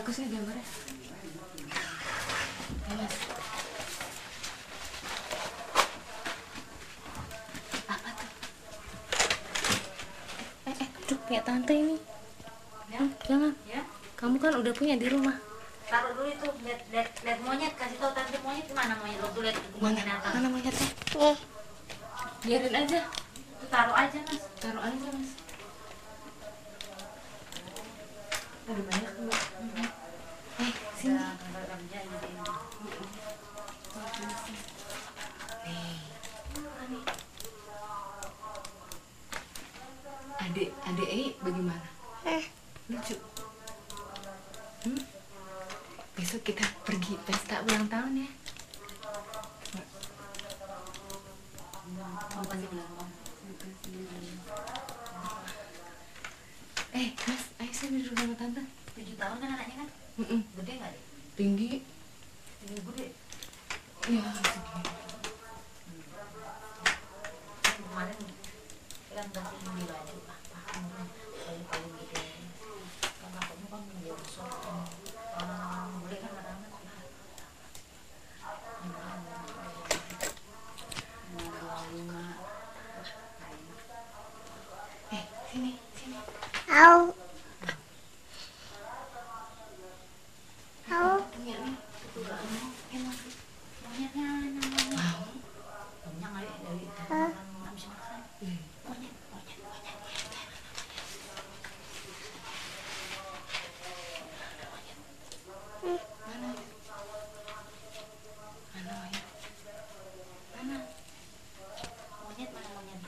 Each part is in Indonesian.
bagusnya gambarnya. Mas. Apa tuh? Tuh kayak tante ini. Ya? Jangan. Ya? Kamu kan udah punya di rumah. Taruh dulu itu, lihat monyet, kasih tahu tante monyet mana monyet. Lo tuh lihat binatang. Mana monyetnya? Biarin aja. Taruh aja mas. Taruh aja mas. Ada banyak tuh. Sini. Adik bagaimana? Lucu. Besok kita pergi pesta ulang tahun ya. Mas, ayo sini duduk sama tante. 7 tahun kan anaknya kan? Gede nggak deh? Tinggi. Tinggi gede. Iya, segini. Kemarin kan kasih beli baju paling gede. Kan takutnya kan dia besok. Boleh kan kadang-kadang. Sini. Au. Punya nih. Monyetnya Mau. banyak kali dari nggak bisa makan. Monyet. Monyet mana monyet?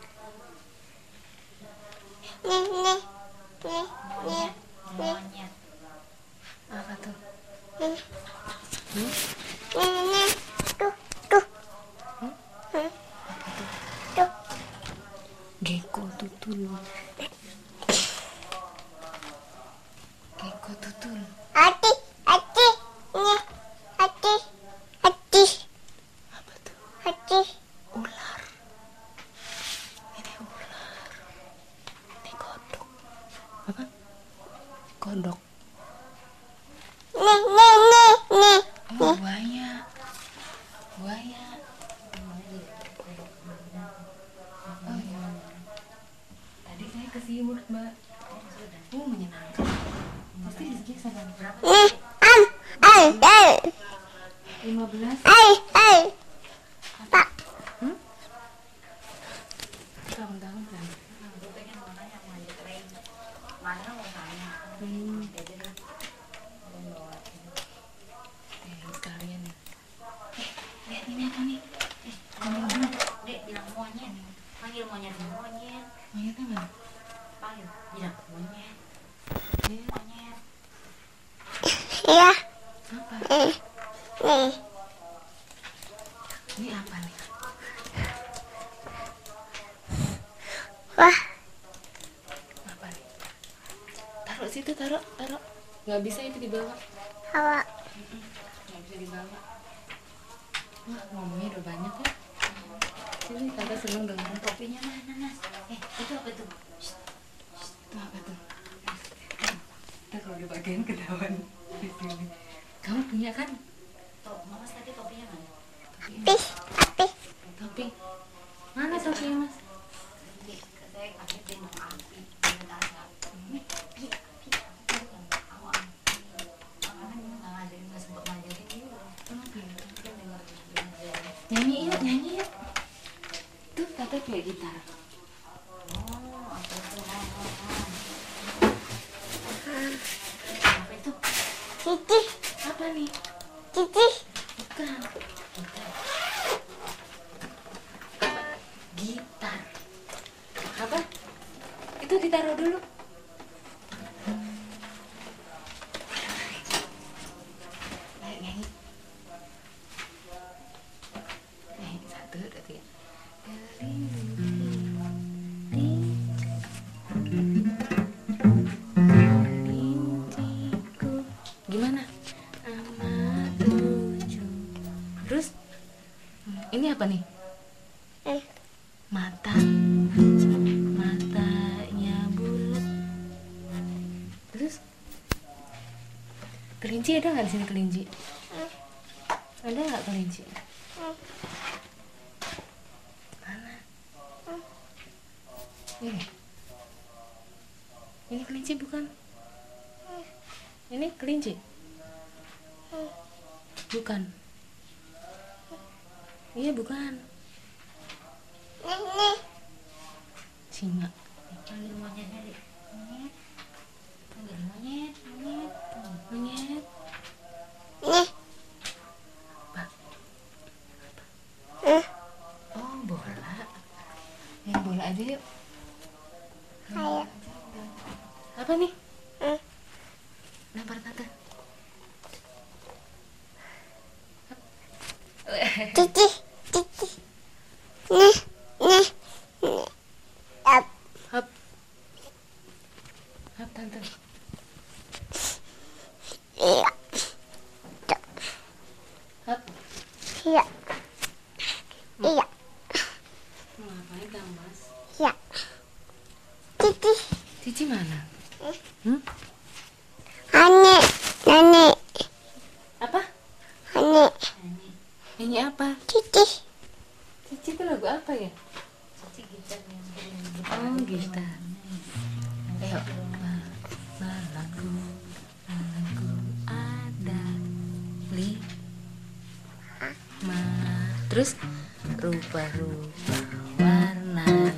Monyet. Apa tuh? Gecko tutul. Ati. Apa tuh? Ati. Ular. Ini ular. Ini kodok. Apa? Kodok. Oh, buaya. Oh iya. Tadi saya ke Seaworld, Mbak. Menyenangkan. Pasti rezekinya sama berapa? 15. Pak. Tahun-tahun kan. Gue pengen makanya monyet keren. Mana mau tanya? Sekalian ya. Lihat ini apa nih? Dek bilang monyet. Panggil monyet. Monyetnya mana? Panggil. Bilang monyet. Monyet. Ya. Apa? Nih. Ini apa nih? Wah. Apa nih? Taruh situ, taruh. Nggak bisa itu dibawa. Hawa. Nggak bisa dibawa. Wah, ngomongnya udah banyak ya. Sini, tante seneng dengan Topinya mana mas? Itu apa tuh? itu apa tuh? Ntar kalau di bagian ketahuan di sini. Kamu punya kan? Mas tadi topinya mana? Topi. Mana topinya mas? Saya kasih tembok api. Nyanyi yuk. Tuh tante kayak gitar. Apa itu? Cici. Apa nih? Cici. Bukan. Gitar. Apa? Itu ditaruh dulu. Ayo nyanyi. Satu, dua, tiga. Gimana? Amat lucu. Terus ini apa nih? Matanya bulat. Kelinci ada nggak di sini kelinci? Ada nggak kelinci? Mana? Ini kelinci bukan? Ini kelinci? Bukan. Iya bukan. Ini. Singa. Panggil monyetnya, Dik. Monyet. Panggil monyet. Monyet. Ini. Apa? Hmm. Oh bola. Main bola aja yuk. Ayo. Apa nih? Hmm. Lempar tante. Cici. Cici. Nih. Nih. Nih. Up. Hop. Hop tante. Iya. Hop. Iya. Iya. Mau ngapain kamu mas? Iya. Cici. Cici mana? Ane. Nane. Apa? Ane. Nyanyi apa? Cici. Cici itu lagu apa ya? Cici gitar yang sering Oh gitar. Ayo. Balaku ada 5. Terus rupa-rupa warnanya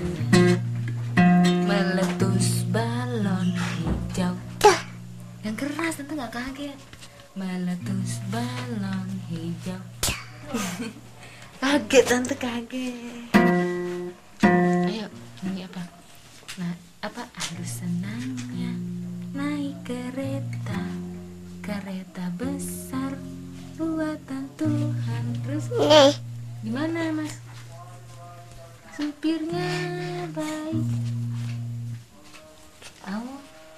meletus balon hijau. Yang keras tentu nggak kaget. Meletus balon hijau. Kaget tante kaget. Ayo nyanyi apa? Nah apa? Aduh senangnya naik kereta besar buatan Tuhan. Terus Nih. gimana mas? Supirnya baik. Au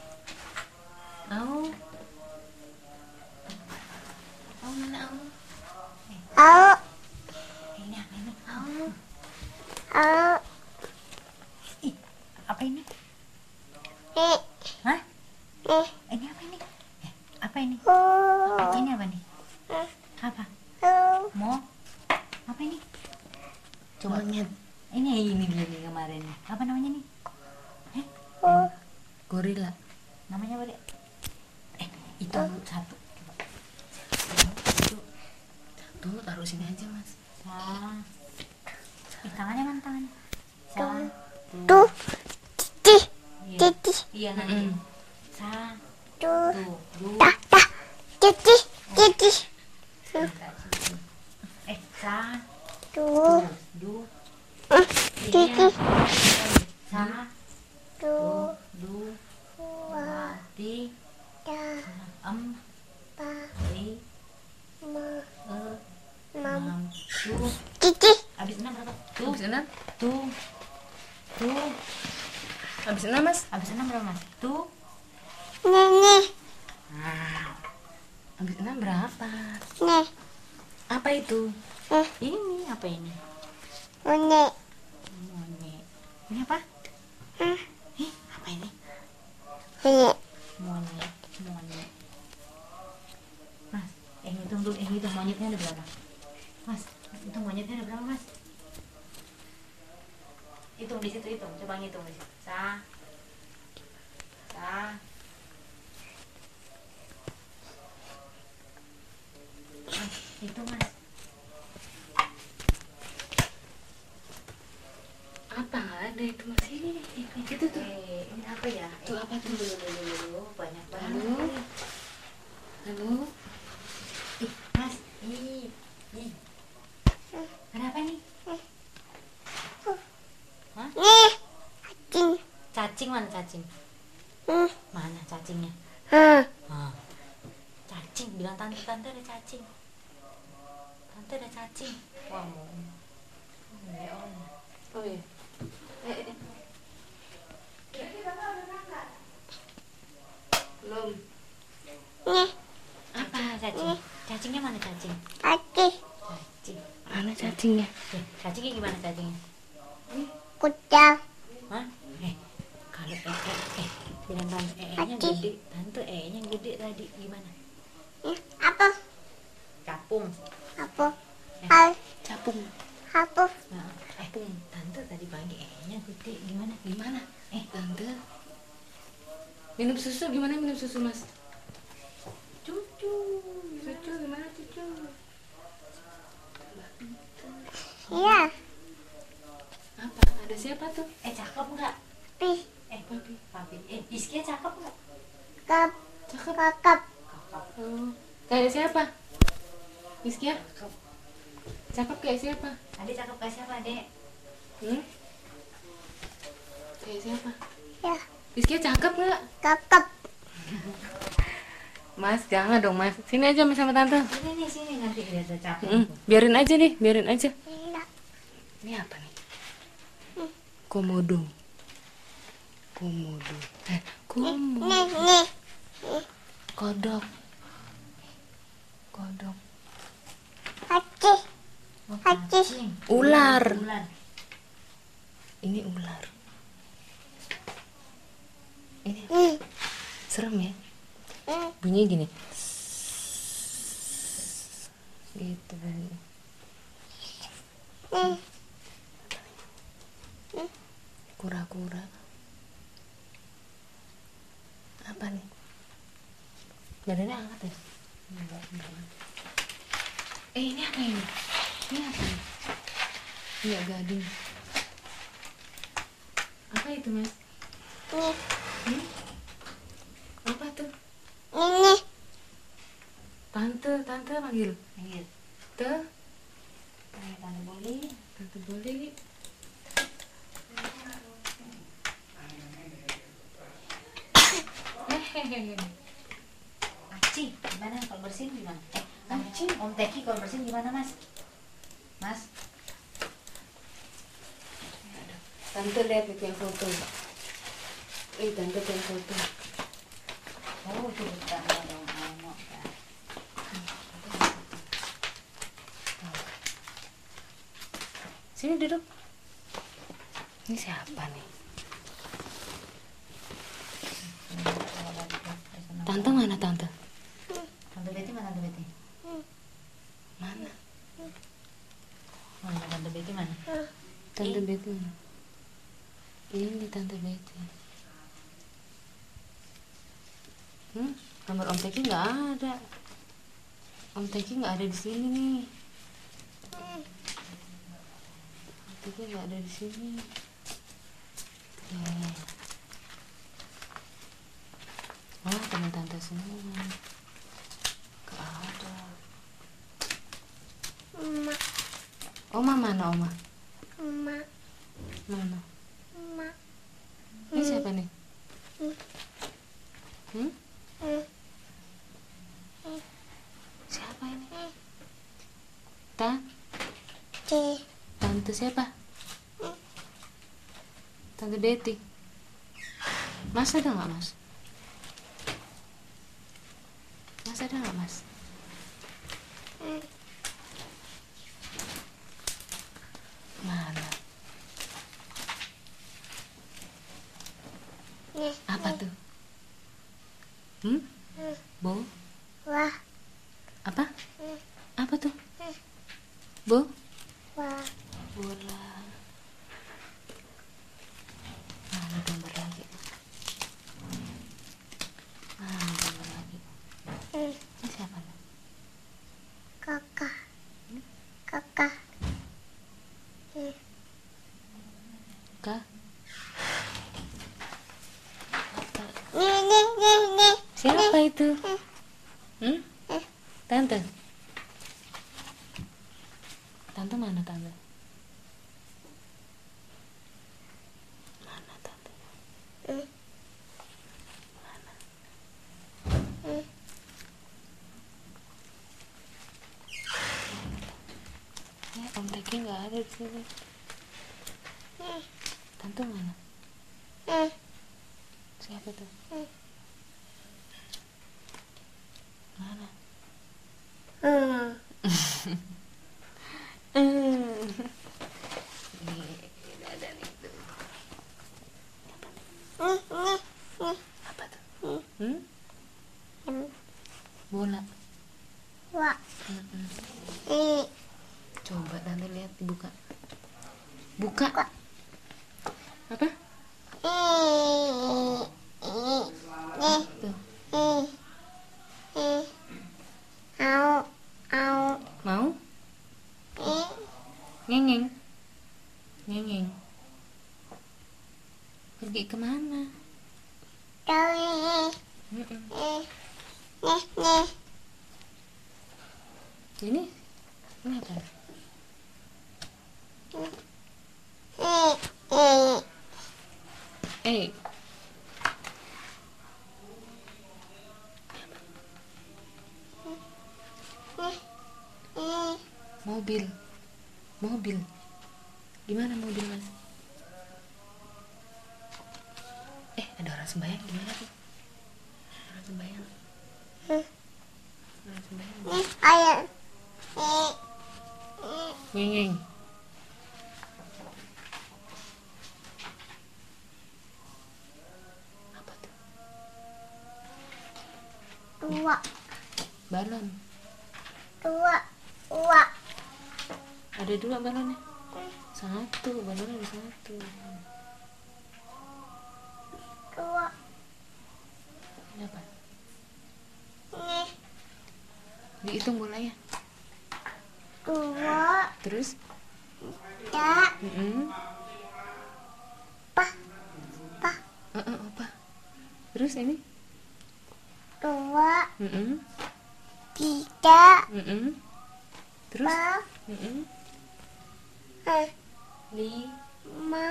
mana au? Au. ini apa ini? Au Au. Ih, apa ini? Nih. Hah? Nih. Ini apa ini? Apa ini? Oh. Ini apa nih? Apa? Oh. Mau? Apa ini? Coba. monyet Ini dia nih kemarin. Apa namanya nih? Oh. gorila. Namanya apa, Dek? Itu satu. Coba. Itu. Tuh taruh sini aja mas. Tangannya mana tangannya? Tuh. Cici. Iya. Cici. Iya nanti. Tuh. Tuh. Du. Dah. Dah. Cici. Cici. Tuh. Du. Cici. Sa. Tuh. Du. Wah. Ti. Dah. Pa. Li. Ma. E. Mam. Enam. Du. Cici. Abis 6 berapa? Habis 6? Tuh. Tuh. Habis 6 mas? Abis 6 berapa, Mas? Tuh. Nih. Habis 6 berapa? Nih. Apa itu? Ini apa ini? Nih. Monyet. Ini apa? Apa ini? Nih. Monyet. Mas, hitung dulu, hitung monyetnya ada berapa? Mas, hitung monyetnya ada berapa, Mas? Hitung di situ, hitung. Coba ngitung di situ. Mas, hitung, Mas. Apa nggak ada itu mas? Ini itu tuh. Ini apa ya? Itu apa tuh? Dulu, banyak banget. Halo. Ih, Mas, ih. Ada apa nih? Hah? Nih. Cing. Cacing mana cacing? Mana cacingnya? Cacing, bilang tante ada cacing. Tante ada cacing. Wah, mau. Ya Allah. Oh iya. Belum. Nih. Apa cacing? Cacingnya mana cacing? Aci. Cacing. Mana cacingnya? Cacingnya gimana cacingnya? Kucang. Hah? Kalau bilang tante nya Cacing. gede, tante nya gede tadi gimana? Apa? Capung. Apa? Al. Capung. Apa? Nah, tante tadi pagi nya gede gimana? Gimana? Tante. Minum susu gimana minum susu, Mas? Cucu. Cucu gimana cucu? Iya. Apa? Ada siapa tuh? Cakep nggak? Pi. Papi. Papi. Iskia cakep nggak? Kap. Cakep. Kakap. Oh. Kayak siapa? Miskia? Cakep kayak siapa? Adik cakep kayak siapa, Dek? Kayak siapa? Ya. Miskia cakep nggak? Kakap. Mas, jangan dong Mas. Sini aja Mas sama Tante. Sini nanti dia ada cakep. Biarin aja nih, biarin aja. Iya. Ini apa nih? Komodo. Komodo. Komodo. Nih. Kodok. Kodok. Haji. Oh, Haji. cacing. Ular. Ular. Ini ular. Ini serem ya. Bunyinya gini. Gitu bunyi. Kura-kura. Apa nih? Badannya hangat ya? Enggak. Ini apa ini? Ini apa nih? Iya gading. Apa itu Mas? Nih. Apa tuh? Ini. Tante panggil. Iya. Tante boleh. Tante boleh. Aci, gimana kalau bersihin gimana? Aci, Om Teki kalau bersihin gimana, Mas? Mas? Tante lihat itu yang foto. Tante yang foto. Oh, itu bukan dong, anak kan. Sini duduk. Ini siapa nih? Tante mana Tante? Tante Betty mana, Tante Betty? Mana? Mana Tante Betty mana? Tante Betty mana? Ini Tante Betty. Nomor Om Teki nggak ada. Om Teki nggak ada di sini nih. Om Teki nggak ada di sini. Oh, teman tante semua. Nggak ada. Oma. Oma mana Oma? Oma. Mana? Oma. Ini siapa nih? Siapa ini? Tante siapa? Tante Betty. Mas ada nggak Mas? Mas ada nggak Mas? Mana? Apa tuh? Bo? Wah. Apa? Apa tuh? Bo? Wah. Bola. Mana gambar lagi? Mana gambar lagi? Ini siapa nih? Kakak. Kakak. Kak? Nih. Siapa itu? Tante? Tante mana Tante? Mana Tante? Mana? Om Teki nggak ada di sini. Tante mana? Siapa tuh? Mana? Apa tuh? Bola. Pergi kemana? Dari Mm-mm. nih. Ini apa? Eh, mobil. Mobil. Gimana mobil, Mas? Ada orang sembahyang gimana tuh? Orang sembahyang. Orang sembahyang. Ayam. Nging. Apa tuh? Dua. Balon. Dua. Ada 2 balonnya. 1, balonnya ada 1. Dua. Ini apa? Nih. Dihitung bolanya. Dua. Terus? Ya. Pa. Apa? Terus ini? Dua. 3. Terus? 4. 5. 5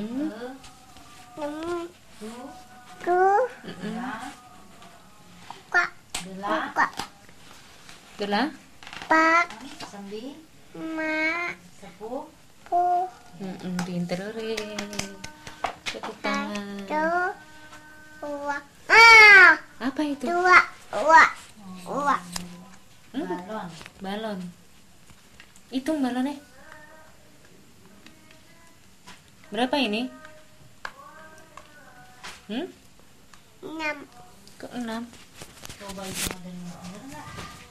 6. 7 7. 8 Itulah. 4. 9 5. 10 Pinter ore. Tepuk tangan. 1. 2. Apa itu? 2. balon. Balon. Hitung balonnya. Berapa ini? 6. Kok 6? Coba hitung ada yang bener nggak?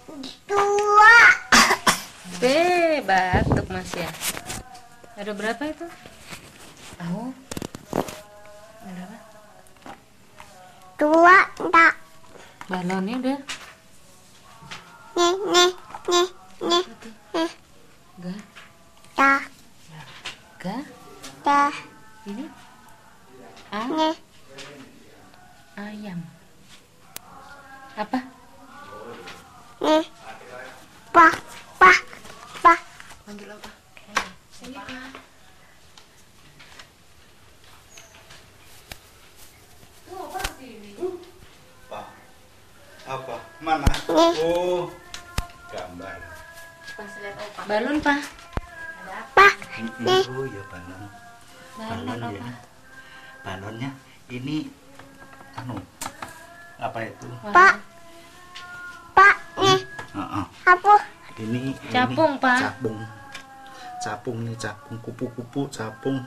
2. Batuk Mas ya. Ada berapa itu? Tahu? Ada apa? 2. Enggak. Balonnya udah. Nih. Gak. Dah. Gak. Dah. Ini Nih. ayam. Apa? Nih. Pa. Panggil apa? Ini Pak. Apa? Mana? Oh, gambar. Pas lihat opa Balon Pak. ada apa? Oh ya balon. Balon Balon apa? ya. Balonnya ini apa itu? Pa. Nih. Heeh. Apa? Ini Capung, Pak. Capung nih, capung kupu-kupu, capung.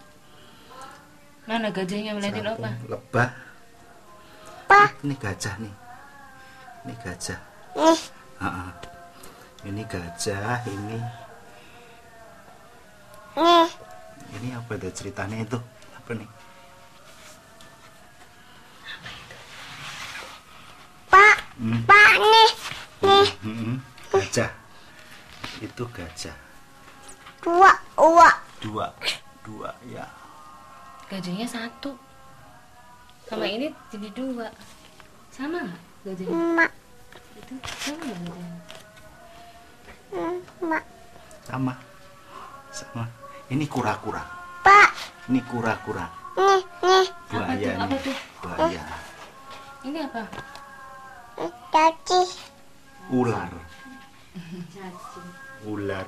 Mana gajahnya melihatin apa? Lebah. Pa. Ini gajah nih. Ini gajah. Nih. Heeh. Ini gajah, ini apa itu ceritanya itu? Apa nih? Pa. Hmm. Nih. Gajah. Itu gajah. 2. Dua ya. Gajahnya 1. Sama ini jadi 2. Sama nggak gajahnya? 5. Itu sama nggak gajahnya? 5. Sama. Ini kura-kura. Pa. Ini kura-kura. Nih. Buaya Apa nih. tuh? Buaya. Ini apa? Caci. Ular. Cacing. Ular.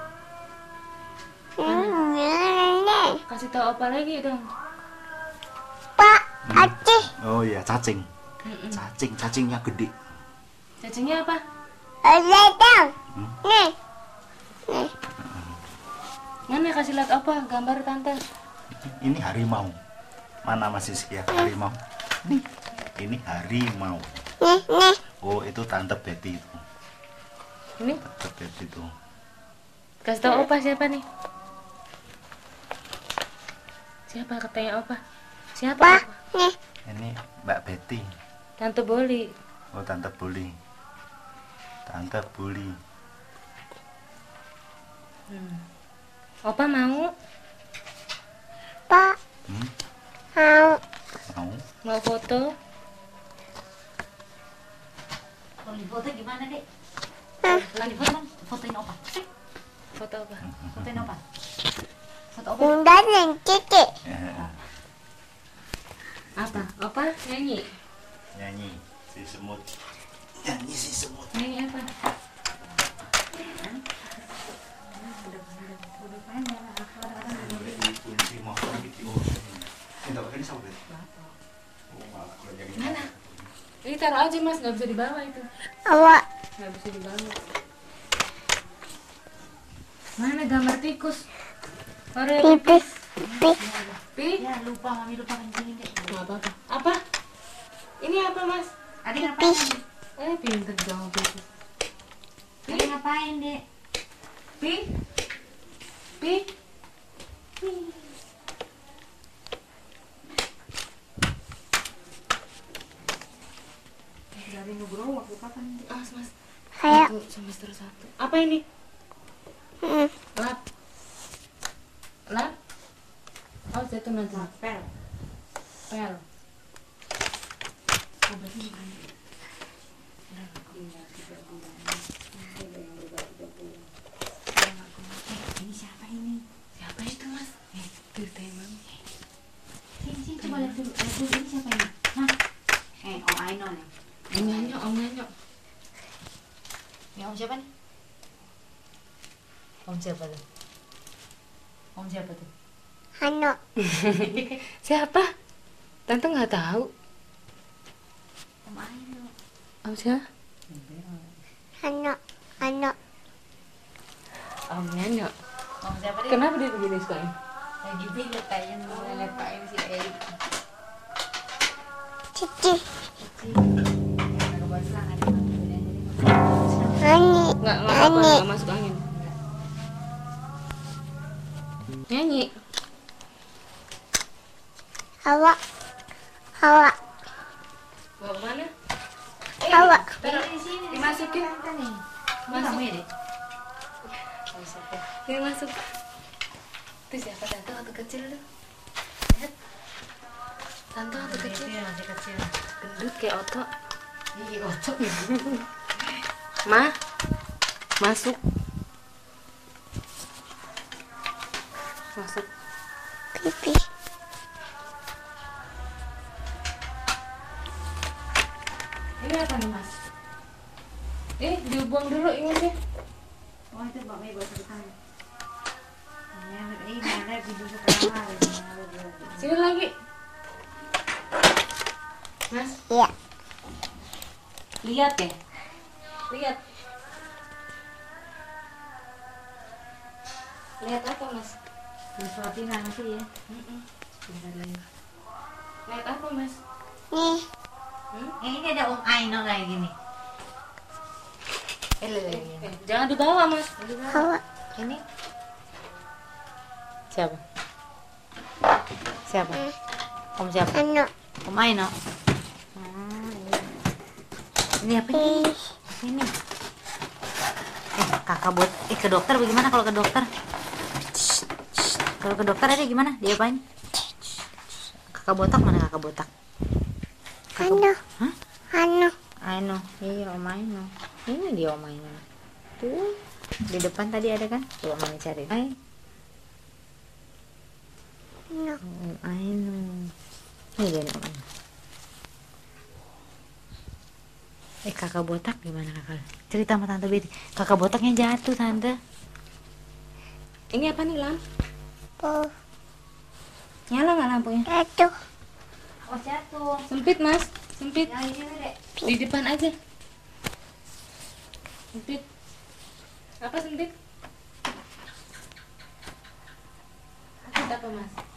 Nih. Kasih tahu apa lagi dong? Pa. Caci. Oh iya, cacing. Cacingnya gede. Cacingnya apa? Ledang. Nih. Mana kasih lihat apa? Gambar tante. Ini harimau. Mana masih ya harimau? Nih. Ini harimau. Nih. Oh, itu Tante Betty itu. Ini Tante Betty itu. kasih tahu opa siapa nih? Siapa katanya opa? Siapa? Pa. Opa? Nih. Ini Mbak Betty. Tante Boli. Oh, Tante Buli. Tante Buli. Opa mau? Pa. Hmm? Mau. Mau? Mau foto? Kalau di foto gimana, Dek? Hah? Kalau di foto, fotoin opa. Foto apa? Fotoin opa. Foto opa. Bunda dan Cici. Apa? Apa? Nyanyi? Nyanyi si semut. Nyanyi si semut. Nyanyi apa? Kunci motor gitu. Tidak pakai sabun. Mana? Ini taruh aja mas, nggak bisa dibawa itu. Awak. Nggak bisa dibawa. Mana gambar tikus? Korea Pipi. pipis. Pipi. Pi? Ya, lupa, Mami lupa kencingin, Dek. Nggak apa-apa. Apa? Ini apa mas? Adik ngapain? Pinter jawab itu. Adik ngapain, Dek? Pi? Pi? Dari Nugroho waktu kapan, Dek? Mas. Ayo. Itu semester 1. Apa ini? Hmm. Lap. Lap? Oh, jatuh nanti. Pel. Pel. Oh, berarti bukan. Ini siapa ini? Siapa itu mas? Ceritain mami. Sini, coba lihat dulu. Lihat dulu, ini siapa ini? Hah? Oh, I know nih. Om Nyanyo, Om Nyanyo. Ini om siapa nih? Om siapa tuh? Om siapa tuh? Hano. Siapa? Tante nggak tahu. Om Aino. Om siapa? Hano. Hano. Om Nyanyo. Om siapa deh? Kenapa dia begini sukanya? Lagi bingung kayaknya ngelepain si Erik. Cici. Nggak kebaca ada Hani. Nggak apa-apa, nggak masuk angin. Nyanyi. Awak. Awak. Bawa kemana? Awak. Taruh. di sini. Dimasukin. Nih. Masuk. Kamu ya, Dek? Ini masuk. Itu siapa tante waktu kecil tuh? Lihat. Tante waktu kecil. Iya, masih kecil. Gendut kayak Oto. Iya, kocok. Ma, masuk. Masuk. Pipi. Ini apa nih mas? Dibuang dulu ingatnya. Oh, itu Mbak Mei bawa sebutan. Ini ada video sekarang. Sini lagi. Mas, Iya. lihat ya. Lihat. Lihat apa mas? Disuapin nanti ya. Sebentar lagi. Lihat apa mas? Nih. Ini ada Om Aino kayak gini. Jangan dibawa mas. Awak. Ini siapa? Siapa? Om siapa? Hano. Om Aino. Ini apa ini? Ih. Ini. Kakak buat ke dokter bagaimana kalau ke dokter? Kalau ke dokter ada gimana? Diapain? Kakak botak mana kakak botak? Hano. Hah? Hano. Aino. Iya, Om Aino. Ini dia Om Aino. Tuh, di depan tadi ada kan? Coba Mami cari. Hai. Hano. Om Aino. Ini dia nih Om Aino. Kakak botak gimana kakak? Cerita sama Tante Betty. Kakak botaknya jatuh Tante. Ini apa nih lam? Oh. Nyala nggak lampunya? Jatuh. Oh jatuh. Sempit mas, sempit. Ya ini Dek. Di depan aja. Sempit. Apa sempit? Sempit apa mas?